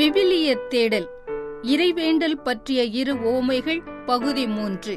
விவிலிய தேடல் இறைவேண்டல் பற்றிய இரு உவமைகள் பகுதி 3.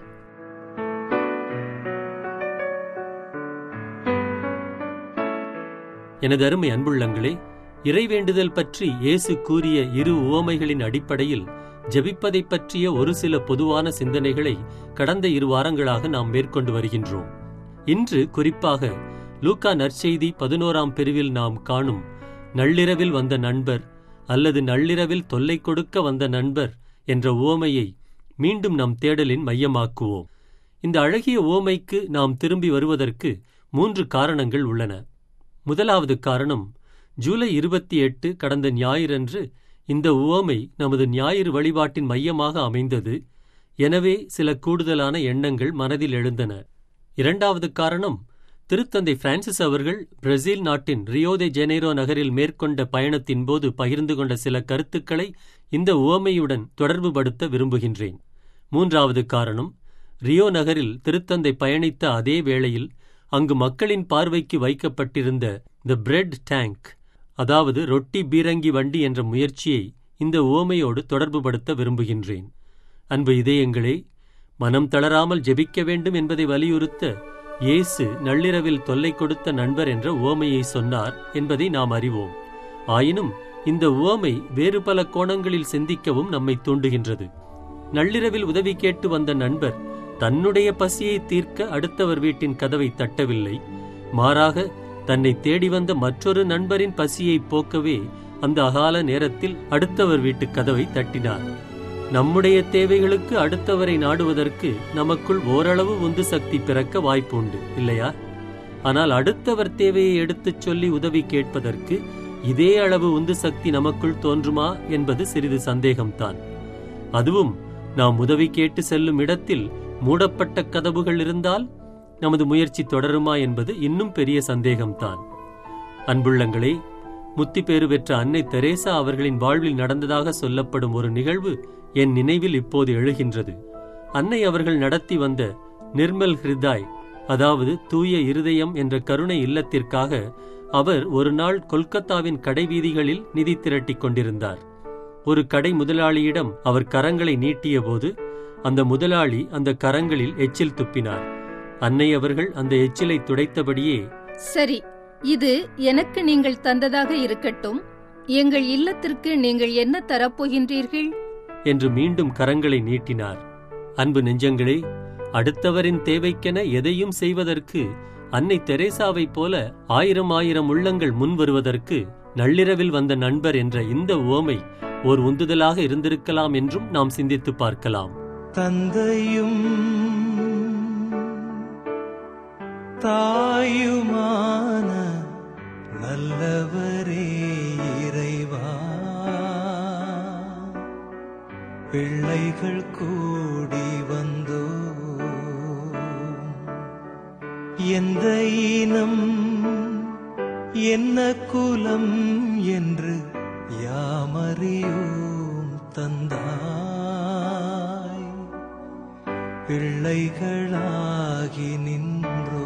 எனது அருமை அன்புள்ளங்களே, இறைவேண்டுதல் பற்றி இயேசு கூறிய இரு உவமைகளின் அடிப்படையில் ஜெபிப்பதை பற்றிய ஒரு சில பொதுவான சிந்தனைகளை கடந்த 2 வாரங்களாக நாம் மேற்கொண்டு வருகின்றோம். இன்று குறிப்பாக லூக்கா நற்செய்தி 11ஆம் பிரிவில் நாம் காணும் நள்ளிரவில் வந்த நண்பர் அல்லது நள்ளிரவில் தொல்லை கொடுக்க வந்த நண்பர் என்ற உவமையை மீண்டும் நம் தேடலின் மையமாக்குவோம். இந்த அழகிய உவமைக்கு நாம் திரும்பி வருவதற்கு 3 காரணங்கள் உள்ளன. முதலாவது காரணம், ஜூலை 28 கடந்த ஞாயிறன்று இந்த உவமை நமது ஞாயிறு வழிபாட்டின் மையமாக அமைந்தது. எனவே சில கூடுதலான எண்ணங்கள் மனதில் எழுந்தன. இரண்டாவது காரணம், திருத்தந்தை பிரான்சிஸ் அவர்கள் பிரேசில் நாட்டின் ரியோ தி ஜெனீரோ நகரில் மேற்கொண்ட பயணத்தின் போது பகிர்ந்து கொண்ட சில கருத்துக்களை இந்த உவமையுடன் தொடர்புபடுத்த விரும்புகின்றேன். மூன்றாவது காரணம், ரியோ நகரில் திருத்தந்தை பயணித்த அதே வேளையில் அங்கு மக்களின் பார்வைக்கு வைக்கப்பட்டிருந்த தி பிரெட் டேங்க், அதாவது ரொட்டி பீரங்கி வண்டி என்ற முயற்சியை இந்த உவமையோடு தொடர்புபடுத்த விரும்புகின்றேன். அன்பு இதயங்களே, மனம் தளராமல் ஜெபிக்க வேண்டும் என்பதை வலியுறுத்த இயேசு நள்ளிரவில் தொல்லை கொடுத்த நண்பர் என்ற உவமையை சொன்னார் என்பதை நாம் அறிவோம். ஆயினும் இந்த உவமை வேறு பல கோணங்களில் சிந்திக்கவும் நம்மை தூண்டுகின்றது. நள்ளிரவில் உதவி கேட்டு வந்த நண்பர் தன்னுடைய பசியை தீர்க்க அடுத்தவர் வீட்டின் கதவை தட்டவில்லை. மாறாக தன்னை தேடி வந்த மற்றொரு நண்பரின் பசியை போக்கவே அந்த அகால நேரத்தில் அடுத்தவர் வீட்டு கதவை தட்டினார். நம்முடைய தேவைகளுக்கு அடுத்தவரை நாடுவதற்கு நமக்குள் ஓரளவு உந்து சக்தி பிறக்க வாய்ப்பு உண்டு, இல்லையா? ஆனால் அடுத்தவர் தேவையை எடுத்துச் சொல்லி உதவி கேட்பதற்கு இதே அளவு உந்து சக்தி நமக்குள் தோன்றுமா என்பது சிறிது சந்தேகம்தான். அதுவும் நாம் உதவி கேட்டு செல்லும் இடத்தில் மூடப்பட்ட கதவுகள் இருந்தால் நமது முயற்சி தொடருமா என்பது இன்னும் பெரிய சந்தேகம்தான். அன்புள்ளங்களே, முத்திப்பேறு பெற்ற அன்னை தெரேசா அவர்களின் வாழ்வில் நடந்ததாக சொல்லப்படும் ஒரு நிகழ்வு என் நினைவில் இப்போது எழுகின்றது. அன்னை அவர்கள் நடத்தி வந்த நிர்மல் ஹிருதாய், அதாவது தூய இருதயம் என்ற கருணை இல்லத்திற்காக அவர் ஒரு நாள் கொல்கத்தாவின் கடைவீதிகளில் நிதி திரட்டிக் கொண்டிருந்தார். ஒரு கடை முதலாளியிடம் அவர் கரங்களை நீட்டிய போது அந்த முதலாளி அந்த கரங்களில் எச்சில் துப்பினார். அன்னை அவர்கள் அந்த எச்சிலை துடைத்தபடியே, சரி, இது எனக்கு நீங்கள் தந்ததாக இருக்கட்டும், எங்கள் இல்லத்திற்கு நீங்கள் என்ன தரப்போகின்றீர்கள் என்று மீண்டும் கரங்களை நீட்டினார். அன்பு நெஞ்சங்களே, அடுத்தவரின் தேவைக்கென எதையும் செய்வதற்கு அன்னை தெரேசாவைப் போல 1000 உள்ளங்கள் முன் வருவதற்கு நள்ளிரவில் வந்த நண்பர் என்ற இந்த உவமை ஓர் உந்துதலாக இருந்திருக்கலாம் என்றும் நாம் சிந்தித்து பார்க்கலாம். தந்தையும் தாயுமான நல்லவரே இறைவா, பிள்ளைகள் கூடி வந்தோ, எந்த இனம் என்ன குலம் என்று யாமறியோம் தந்தாய், பிள்ளைகளாகி நின்றோ.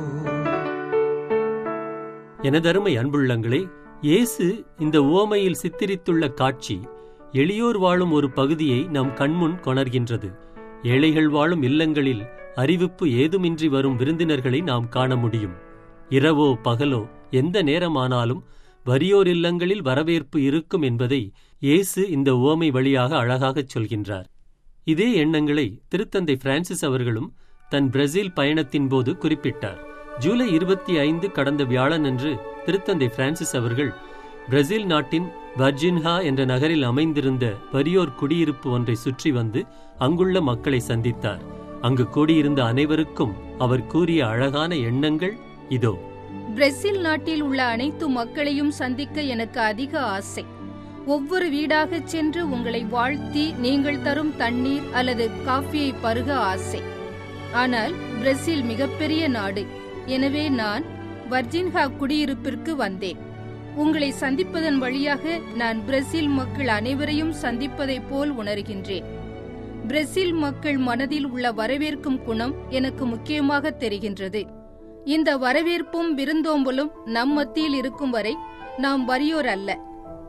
எனதருமை அன்புள்ளங்களே, இயேசு இந்த உவமையில் சித்தரித்துள்ள காட்சி எளியோர் வாழும் ஒரு பகுதியை நம் கண்முன் கொணர்கின்றது. ஏழைகள் வாழும் இல்லங்களில் அறிவிப்பு ஏதுமின்றி வரும் விருந்தினர்களை நாம் காண முடியும். இரவோ பகலோ எந்த நேரமானாலும் வறியோர் இல்லங்களில் வரவேற்பு இருக்கும் என்பதை இயேசு இந்த உவமை வழியாக அழகாகச் சொல்கின்றார். இதே எண்ணங்களை திருத்தந்தை பிரான்சிஸ் அவர்களும் தன் பிரேசில் பயணத்தின் போது குறிப்பிட்டார். ஜூலை 25 கடந்த வியாழனன்று திருத்தந்தை பிரான்சிஸ் அவர்கள் பிரேசில் நாட்டின் வர்ஜின்ஹா என்ற நகரில் அமைந்திருந்த வறியோர் குடியிருப்பு ஒன்றை சுற்றி வந்து அங்குள்ள மக்களை சந்தித்தார். அங்கு கூடியிருந்த அனைவருக்கும் அவர் கூறிய அழகான எண்ணங்கள் இதோ. பிரேசில் நாட்டில் உள்ள அனைத்து மக்களையும் சந்திக்க எனக்கு அதிக ஆசை. ஒவ்வொரு வீடாகச் சென்று உங்களை வாழ்த்தி நீங்கள் தரும் தண்ணீர் அல்லது காஃபியை பருக ஆசை. ஆனால் பிரேசில் மிகப்பெரிய நாடு. எனவே நான் வர்ஜின்ஹா குடியிருப்பிற்கு வந்தேன். உங்களை சந்திப்பதன் வழியாக நான் பிரேசில் மக்கள் அனைவரையும் சந்திப்பதைப் போல் உணர்கின்றேன். பிரேசில் மக்கள் மனதில் உள்ள வரவேற்கும் குணம் எனக்கு முக்கியமாக தெரிகின்றது. இந்த வரவேற்பும் விருந்தோம்பலும் நம் மத்தியில் இருக்கும் வரை நாம் வறியோர் அல்ல.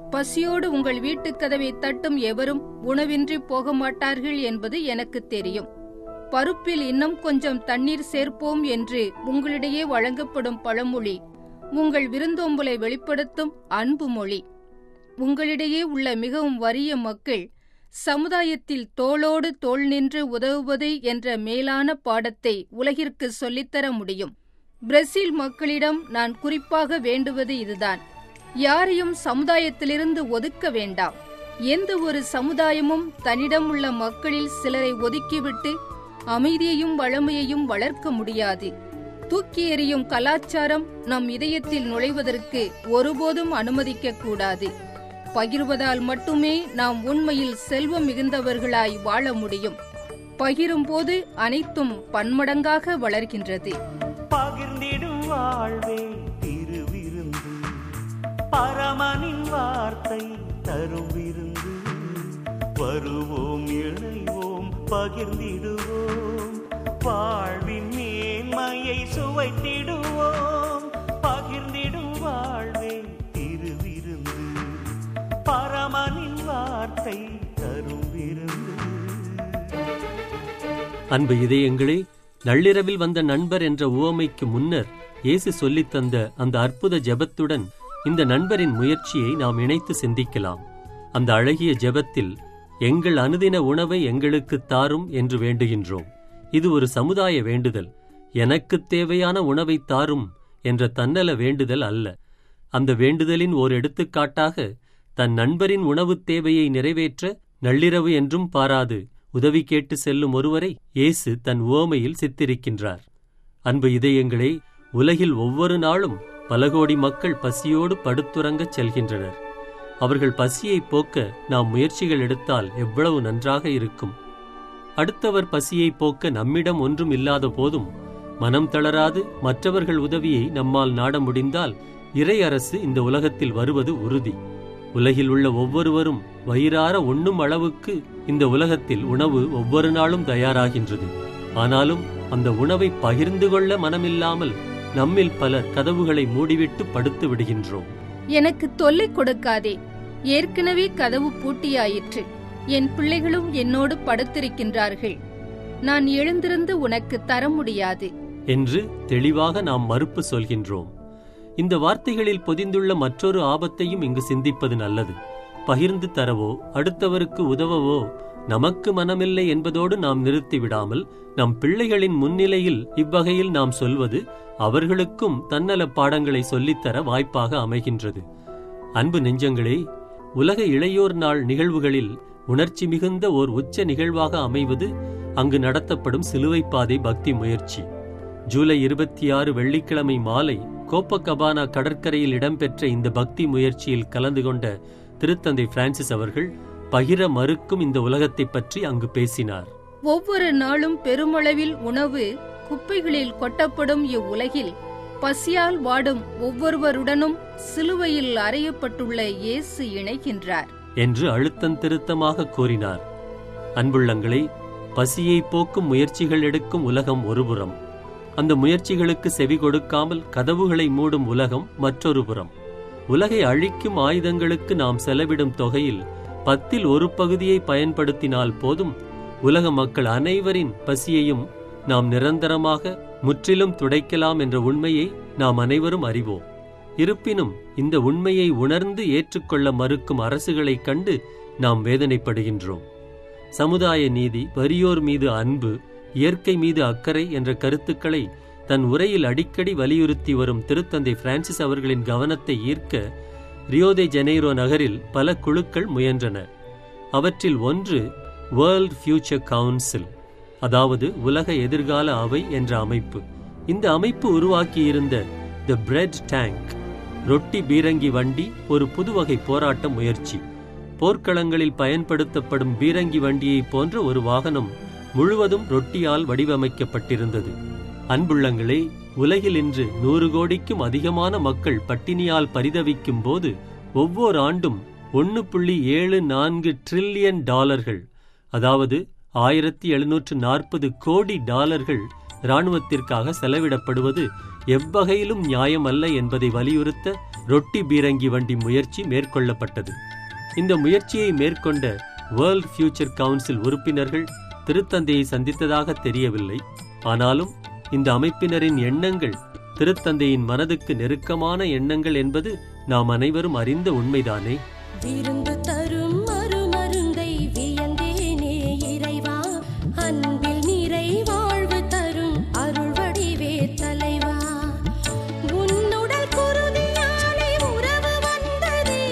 பசியோடு உங்கள் வீட்டுக் கதவை தட்டும் எவரும் உணவின்றி போக மாட்டார்கள் என்பது எனக்கு தெரியும். பருப்பில் இன்னும் கொஞ்சம் தண்ணீர் சேர்ப்போம் என்று உங்களிடையே வழங்கப்படும் பழமொழி உங்கள் விருந்தோம்பலை வெளிப்படுத்தும் அன்பு மொழி. உங்களிடையே உள்ள மிகவும் வறிய மக்கள் சமுதாயத்தில் தோளோடு தோள் நின்று உதவுவது என்ற மேலான பாடத்தை உலகிற்கு சொல்லித்தர முடியும். பிரேசில் மக்களிடம் நான் குறிப்பாக வேண்டுவது இதுதான்: யாரையும் சமுதாயத்திலிருந்து ஒதுக்க வேண்டாம். எந்த ஒரு சமுதாயமும் தன்னிடம் உள்ள மக்களில் சிலரை ஒதுக்கிவிட்டு அமைதியையும் வளமையையும் வளர்க்க முடியாது. தூக்கி எறியும் கலாச்சாரம் நம் இதயத்தில் நுழைவதற்கு ஒருபோதும் அனுமதிக்க கூடாது. பகிர்வதால் மட்டுமே நாம் உண்மையில் செல்வம் மிகுந்தவர்களாய் வாழ முடியும். பகிரும் போது அனைத்தும் பன்மடங்காக வளர்கின்றது. பகிர்ந்திடும் வாழ்வே திருவிருந்து, பரமனின் வார்த்தை தரும் விருந்து. வருவோம், இணைவோம், பகிர்ந்திடுவோம், வாழ்வின் மேன்மையை சுவைத்திடுவோம். பகிர்ந்திடும் வாழ்வே திருவிருந்து, பரமனின் வார்த்தை தரும் விருந்து. அன்பு இதயங்களே, நள்ளிரவில் வந்த நண்பர் என்ற உவமைக்கு முன்னர் இயேசு சொல்லித் தந்த அந்த அற்புத ஜெபத்துடன் இந்த நண்பரின் முயற்சியை நாம் இணைத்து சிந்திக்கலாம். அந்த அழகிய ஜெபத்தில் எங்கள் அனுதின உணவை எங்களுக்கு தாரும் என்று வேண்டுகின்றோம். இது ஒரு சமுதாய வேண்டுதல். எனக்குத் தேவையான உணவை தாரும் என்ற தன்னல வேண்டுதல் அல்ல. அந்த வேண்டுதலின் ஓர் எடுத்துக்காட்டாக தன் நண்பரின் உணவுத் தேவையை நிறைவேற்ற நள்ளிரவு என்றும் பாராது உதவி கேட்டு செல்லும் ஒருவரை இயேசு தன் உவமையில் சித்தரிக்கின்றார். அன்பு இதயங்களே, உலகில் ஒவ்வொரு நாளும் பல கோடி மக்கள் பசியோடு படுத்துறங்கச் செல்கின்றனர். அவர்கள் பசியை போக்க நாம் முயற்சிகள் எடுத்தால் எவ்வளவு நன்றாக இருக்கும். அடுத்தவர் பசியை போக்க நம்மிடம் ஒன்றும் இல்லாத போதும் மனம் தளராது மற்றவர்கள் உதவியை நம்மால் நாட முடிந்தால் இறை அரசு இந்த உலகத்தில் வருவது உறுதி. உலகில் உள்ள ஒவ்வொருவரும் வயிறார உண்ணும் அளவுக்கு இந்த உலகத்தில் உணவு ஒவ்வொரு நாளும் தயாராகின்றது. ஆனாலும் அந்த உணவை பகிர்ந்து கொள்ள மனமில்லாமல் நம்மில் பலர் கதவுகளை மூடிவிட்டு படுத்து விடுகின்றோம். எனக்கு தொல்லை கொடுக்காதே, ஏற்கனவே கதவு பூட்டியாயிற்று, என் பிள்ளைகளும் என்னோடு படுத்திருக்கின்றார்கள், நான் எழுந்திருந்து உனக்கு தர முடியாது என்று தெளிவாக நாம் மறுப்பு சொல்கின்றோம். இந்த வார்த்தைகளில் பொதிந்துள்ள மற்றொரு ஆபத்தையும் இங்கு சிந்திப்பது நல்லது. பகிர்ந்து தரவோ அடுத்தவருக்கு உதவவோ நமக்கு மனமில்லை என்பதோடு நாம் நிறுத்திவிடாமல் நம் பிள்ளைகளின் முன்னிலையில் இவ்வகையில் நாம் சொல்வது அவர்களுக்கும் தன்னல பாடங்களை சொல்லித்தர வாய்ப்பாக அமைகின்றது. அன்பு நெஞ்சங்களே, உலக இளையோர் நாள் நிகழ்வுகளில் உணர்ச்சி மிகுந்த ஓர் உச்ச நிகழ்வாக அமைவது அங்கு நடத்தப்படும் சிலுவைப்பாதை பக்தி முயற்சி. ஜூலை 26 வெள்ளிக்கிழமை மாலை கோப்பகபானா கடற்கரையில் இடம்பெற்ற இந்த பக்தி முயற்சியில் கலந்து கொண்ட திருத்தந்தை பிரான்சிஸ் அவர்கள் பகிர மறுக்கும் இந்த உலகத்தை பற்றி அங்கு பேசினார். ஒவ்வொரு நாளும் பெருமளவில் உணவு குப்பைகளில் கொட்டப்படும் இவ்வுலகில் பசியால் வாடும் ஒவ்வொருவருடனும் சிலுவையில் அறையப்பட்டுள்ள இயேசு இணைகின்றார் என்று அழுத்தந்திருத்தமாக கூறினார். அன்புள்ளங்களை, பசியை போக்கும் முயற்சிகள் எடுக்கும் உலகம் ஒருபுறம், அந்த முயற்சிகளுக்கு செவி கொடுக்காமல் கதவுகளை மூடும் உலகம் மற்றொரு புறம். உலகை அழிக்கும் ஆயுதங்களுக்கு நாம் செலவிடும் தொகையில் 10ல் 1 பகுதியை பயன்படுத்தினால் போதும், உலக மக்கள் அனைவரின் பசியையும் நாம் நிரந்தரமாக முற்றிலும் துடைக்கலாம் என்ற உண்மையை நாம் அனைவரும் அறிவோம். இருப்பினும் இந்த உண்மையை உணர்ந்து ஏற்றுக்கொள்ள மறுக்கும் அரசுகளைக் கண்டு நாம் வேதனைப்படுகின்றோம். சமுதாய நீதி, வறியோர் மீது அன்பு, இயற்கை மீது அக்கறை என்ற கருத்துக்களை தன் உரையில் அடிக்கடி வலியுறுத்தி வரும் திருத்தந்தை பிரான்சிஸ் அவர்களின் கவனத்தை ஈர்க்க ரியோ தி ஜெனீரோ நகரில் பல குழுக்கள் முயன்றன. அவற்றில் ஒன்று வேர்ல்ட் ஃபியூச்சர் கவுன்சில், அதாவது உலக எதிர்கால அவை என்ற அமைப்பு. இந்த அமைப்பு உருவாக்கியிருந்த தி பிரெட் டேங்க், ரொட்டி பீரங்கி வண்டி, ஒரு புதுவகை போராட்ட முயற்சி. போர்க்களங்களில் பயன்படுத்தப்படும் பீரங்கி வண்டியை போன்ற ஒரு வாகனம் முழுவதும் ரொட்டியால் வடிவமைக்கப்பட்டிருந்தது. அன்புள்ளங்களே, உலகில் இன்று 100 கோடிக்கும் அதிகமான மக்கள் பட்டினியால் பரிதவிக்கும் போது ஒவ்வொரு ஆண்டும் $1.74 டிரில்லியன், அதாவது $1740 கோடி இராணுவத்திற்காக செலவிடப்படுவது எவ்வகையிலும் நியாயமல்ல என்பதை வலியுறுத்த ரொட்டி பீரங்கி வண்டி முயற்சி மேற்கொள்ளப்பட்டது. இந்த முயற்சியை மேற்கொண்ட வேர்ல்ட் ஃபியூச்சர் கவுன்சில் உறுப்பினர்கள் திருத்தந்தையை சந்தித்ததாக தெரியவில்லை. ஆனாலும் இந்த அமைப்பினரின் எண்ணங்கள் திருத்தந்தையின் மனதுக்கு நெருக்கமான எண்ணங்கள் என்பது நாம் அனைவரும் அறிந்த உண்மைதானே. விருந்து தரும் மறுமருந்தை வியந்தேனே இறைவா, அன்பில் நிறை வாழ்வு தரும் அருள் வடிவே தலைவா. உன்னுடல் குருதியாலே உறவு வந்ததே,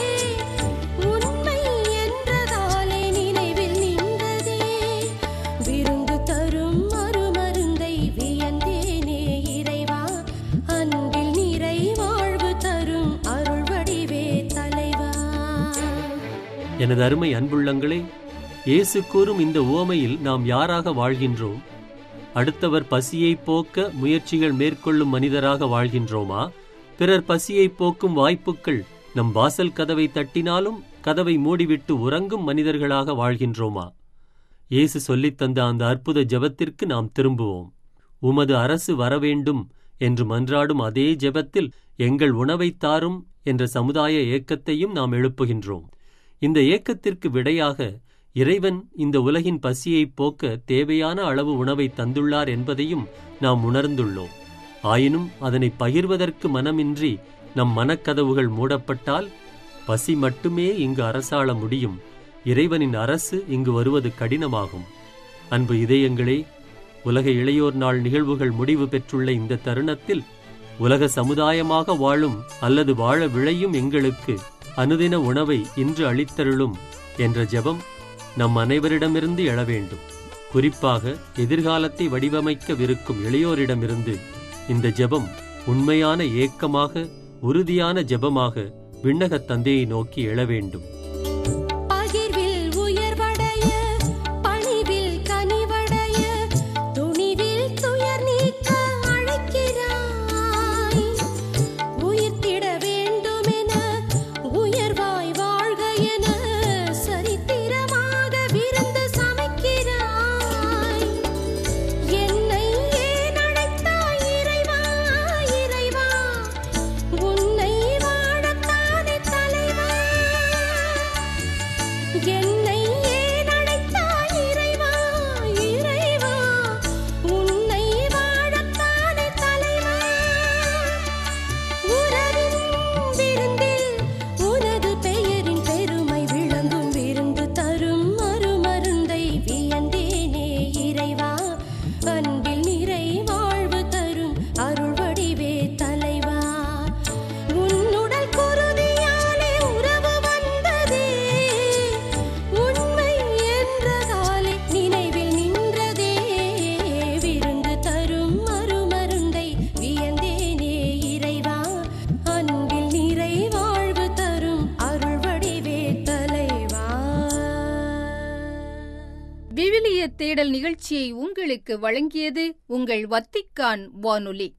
உண்மை என்றதாலே நினைவில் நின்றதே. விருந்து தரும் மறுமருந்தை வியந்தேனே இறைவா, அன்பில் நிறை வாழ்வு தரும் அருள் வடிவே தலைவா. எனது அருமை அன்புள்ளங்களே, இயேசு கூறும் இந்த உவமையில் நாம் யாராக வாழ்கின்றோம்? அடுத்தவர் பசியை போக்க முயற்சிகள் மேற்கொள்ளும் மனிதராக வாழ்கின்றோமா? பிறர் பசியை போக்கும் வாய்ப்புகள் நம் வாசல் கதவை தட்டினாலும் கதவை மூடிவிட்டு உறங்கும் மனிதர்களாக வாழ்கின்றோமா? இயேசு சொல்லித்தந்த அந்த அற்புத ஜெபத்திற்கு நாம் திரும்புவோம். உமது அரசு வரவேண்டும் என்று மன்றாடும் அதே ஜெபத்தில் எங்கள் உணவை தாரும் என்ற சமுதாய ஏக்கத்தையும் நாம் எழுப்புகின்றோம். இந்த ஏக்கத்திற்கு விடையாக இறைவன் இந்த உலகின் பசியை போக்க தேவையான அளவு உணவை தந்துள்ளார் என்பதையும் நாம் உணர்ந்துள்ளோம். ஆயினும் அதனை பகிர்வதற்கு மனமின்றி நம் மனக்கதவுகள் மூடப்பட்டால் பசி மட்டுமே இங்கு அரசாள முடியும். இறைவனின் அரசு இங்கு வருவது கடினமாகும். அன்பு இதயங்களே, உலக இளையோர் நாள் நிகழ்வுகள் முடிவு பெற்றுள்ள இந்த தருணத்தில் உலக சமுதாயமாக வாழும் அல்லது வாழ விழையும் எங்களுக்கு அனுதின உணவை இன்று அளித்தருளும் என்ற ஜெபம் நம் அனைவரிடமிருந்து எழ வேண்டும். குறிப்பாக எதிர்காலத்தை வடிவமைக்கவிருக்கும் இளையோரிடமிருந்து இந்த ஜெபம் உண்மையான ஏக்கமாக, உறுதியான ஜெபமாக விண்ணகத் தந்தையை நோக்கி எழ வேண்டும். விவிலிய தேடல் நிகழ்ச்சியை உங்களுக்கு வழங்கியது உங்கள் வத்திக்கான் வானொலி.